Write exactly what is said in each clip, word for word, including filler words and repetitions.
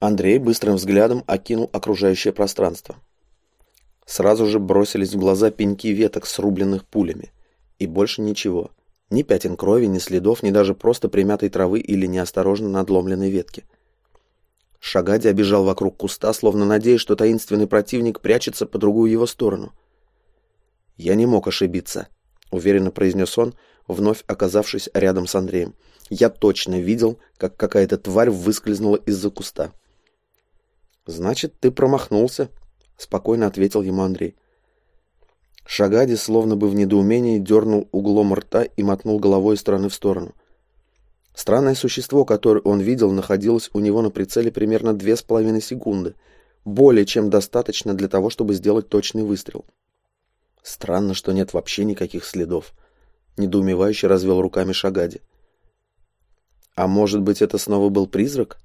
Андрей быстрым взглядом окинул окружающее пространство. Сразу же бросились в глаза пеньки веток, срубленных пулями. И больше ничего. Ни пятен крови, ни следов, ни даже просто примятой травы или неосторожно надломленной ветки. Шагади обежал вокруг куста, словно надеясь, что таинственный противник прячется по другую его сторону. «Я не мог ошибиться», — уверенно произнес он, вновь оказавшись рядом с Андреем. «Я точно видел, как какая-то тварь выскользнула из-за куста». «Значит, ты промахнулся», — спокойно ответил ему Андрей. Шагади, словно бы в недоумении, дернул углом рта и мотнул головой из стороны в сторону. Странное существо, которое он видел, находилось у него на прицеле примерно две с половиной секунды, более чем достаточно для того, чтобы сделать точный выстрел. Странно, что нет вообще никаких следов. Недоумевающе развел руками Шагади. А может быть, это снова был призрак?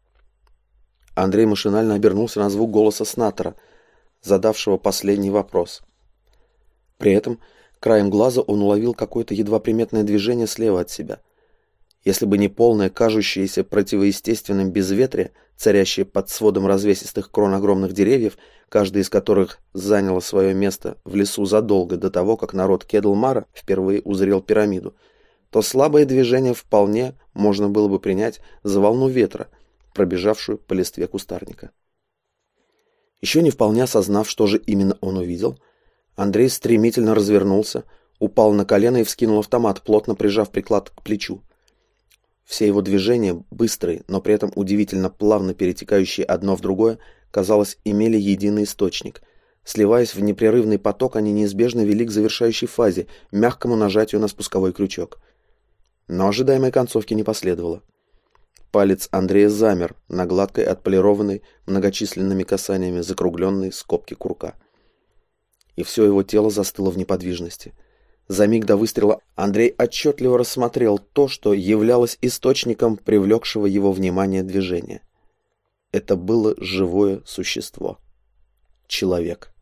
Андрей машинально обернулся на звук голоса Снаттера, задавшего последний вопрос. При этом краем глаза он уловил какое-то едва приметное движение слева от себя. Если бы не полное, кажущееся противоестественным безветрие, царящее под сводом развесистых крон огромных деревьев, каждый из которых заняло свое место в лесу задолго до того, как народ Кедлмара впервые узрел пирамиду, то слабое движение вполне можно было бы принять за волну ветра, пробежавшую по листве кустарника. Еще не вполне осознав, что же именно он увидел, Андрей стремительно развернулся, упал на колено и вскинул автомат, плотно прижав приклад к плечу. Все его движения, быстрые, но при этом удивительно плавно перетекающие одно в другое, казалось, имели единый источник. Сливаясь в непрерывный поток, они неизбежно вели к завершающей фазе, мягкому нажатию на спусковой крючок. Но ожидаемой концовки не последовало. Палец Андрея замер на гладкой, отполированной многочисленными касаниями закругленной скобки курка. И все его тело застыло в неподвижности. За миг до выстрела Андрей отчетливо рассмотрел то, что являлось источником привлекшего его внимание движения. Это было живое существо. Человек.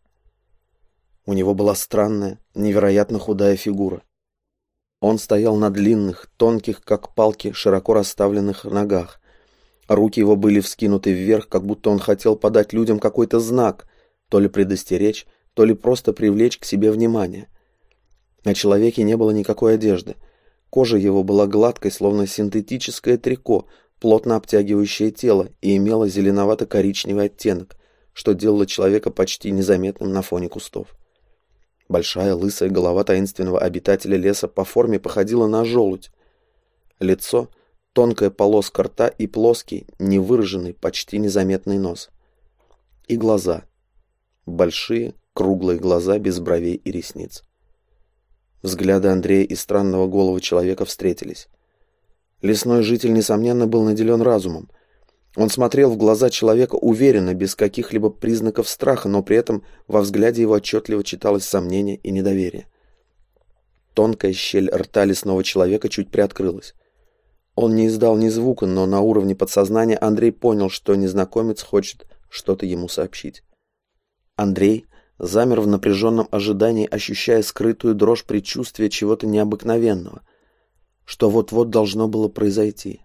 У него была странная, невероятно худая фигура. Он стоял на длинных, тонких, как палки, широко расставленных ногах. Руки его были вскинуты вверх, как будто он хотел подать людям какой-то знак, то ли предостеречь, то ли просто привлечь к себе внимание. На человеке не было никакой одежды. Кожа его была гладкой, словно синтетическое трико, плотно обтягивающее тело, и имела зеленовато-коричневый оттенок, что делало человека почти незаметным на фоне кустов. Большая лысая голова таинственного обитателя леса по форме походила на желудь. Лицо, тонкая полоска рта и плоский, невыраженный, почти незаметный нос. И глаза. Большие, круглые глаза без бровей и ресниц. Взгляды Андрея и странного голого человека встретились. Лесной житель, несомненно, был наделен разумом. Он смотрел в глаза человека уверенно, без каких-либо признаков страха, но при этом во взгляде его отчетливо читалось сомнение и недоверие. Тонкая щель рта лесного человека чуть приоткрылась. Он не издал ни звука, но на уровне подсознания Андрей понял, что незнакомец хочет что-то ему сообщить. Андрей замер в напряженном ожидании, ощущая скрытую дрожь предчувствия чего-то необыкновенного, что вот-вот должно было произойти.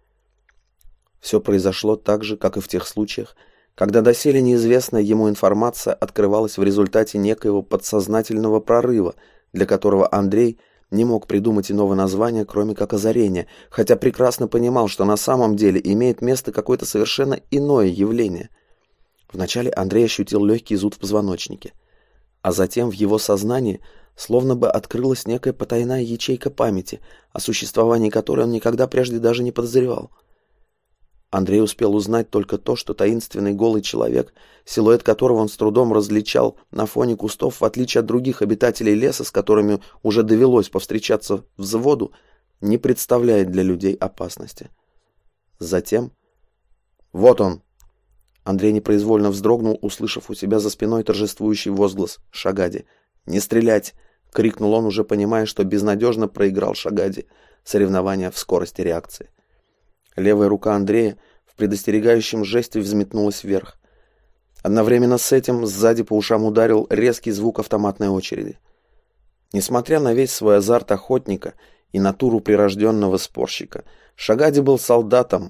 Все произошло так же, как и в тех случаях, когда доселе неизвестная ему информация открывалась в результате некоего подсознательного прорыва, для которого Андрей не мог придумать иного названия, кроме как озарение, хотя прекрасно понимал, что на самом деле имеет место какое-то совершенно иное явление. Вначале Андрей ощутил легкий зуд в позвоночнике, а затем в его сознании словно бы открылась некая потайная ячейка памяти, о существовании которой он никогда прежде даже не подозревал. Андрей успел узнать только то, что таинственный голый человек, силуэт которого он с трудом различал на фоне кустов, в отличие от других обитателей леса, с которыми уже довелось повстречаться взводу, не представляет для людей опасности. Затем... «Вот он!» Андрей непроизвольно вздрогнул, услышав у себя за спиной торжествующий возглас Шагади. «Не стрелять!» — крикнул он, уже понимая, что безнадежно проиграл Шагади соревнования в скорости реакции. Левая рука Андрея в предостерегающем жесте взметнулась вверх. Одновременно с этим сзади по ушам ударил резкий звук автоматной очереди. Несмотря на весь свой азарт охотника и натуру прирожденного спорщика, Шагади был солдатом,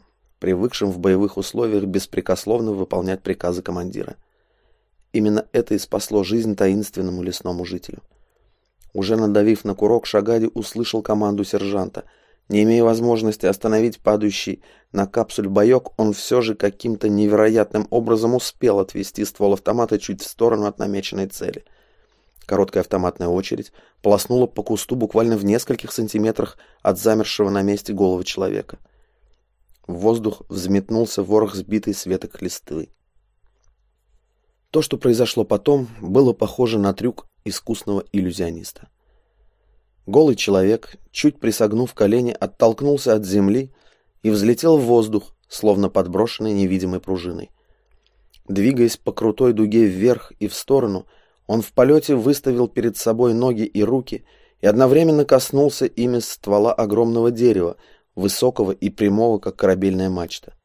привыкшим в боевых условиях беспрекословно выполнять приказы командира. Именно это и спасло жизнь таинственному лесному жителю. Уже надавив на курок, Шагади услышал команду сержанта. Не имея возможности остановить падающий на капсуль боек, он все же каким-то невероятным образом успел отвести ствол автомата чуть в сторону от намеченной цели. Короткая автоматная очередь полоснула по кусту буквально в нескольких сантиметрах от замершего на месте головы человека. В воздух взметнулся ворох сбитой с веток листвы. То, что произошло потом, было похоже на трюк искусного иллюзиониста. Голый человек, чуть присогнув колени, оттолкнулся от земли и взлетел в воздух, словно подброшенный невидимой пружиной. Двигаясь по крутой дуге вверх и в сторону, он в полете выставил перед собой ноги и руки и одновременно коснулся ими ствола огромного дерева, высокого и прямого, как корабельная мачта.